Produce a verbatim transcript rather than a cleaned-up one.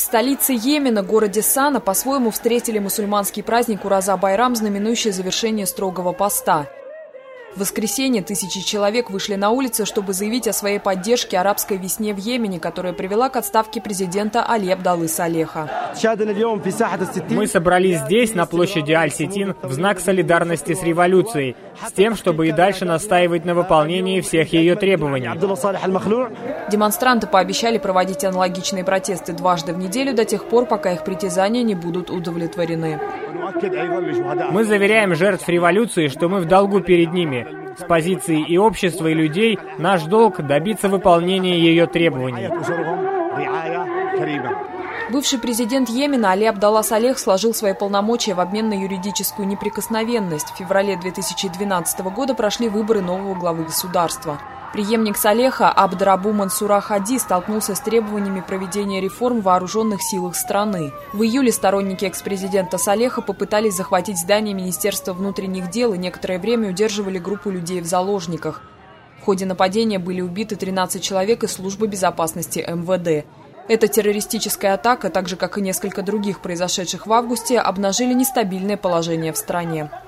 столице Йемена, городе Сана, по-своему встретили мусульманский праздник Ураза-Байрам, знаменующий завершение строгого поста. В воскресенье тысячи человек вышли на улицы, чтобы заявить о своей поддержке арабской весне в Йемене, которая привела к отставке президента Али Абдаллы Салеха. Мы собрались здесь, на площади Аль-Ситин, в знак солидарности с революцией, с тем, чтобы и дальше настаивать на выполнении всех ее требований. Демонстранты пообещали проводить аналогичные протесты дважды в неделю до тех пор, пока их притязания не будут удовлетворены. Мы заверяем жертв революции, что мы в долгу перед ними. С позиции и общества, и людей наш долг добиться выполнения ее требований. Бывший президент Йемена Али Абдалла Салех сложил свои полномочия в обмен на юридическую неприкосновенность. В феврале две тысячи двенадцатого года прошли выборы нового главы государства. Преемник Салеха Абдрабу Мансура Хади столкнулся с требованиями проведения реформ в вооруженных силах страны. В июле сторонники экс-президента Салеха попытались захватить здание Министерства внутренних дел и некоторое время удерживали группу людей в заложниках. В ходе нападения были убиты тринадцать человек из службы безопасности эм вэ дэ. Эта террористическая атака, так же как и несколько других произошедших в августе, обнажили нестабильное положение в стране.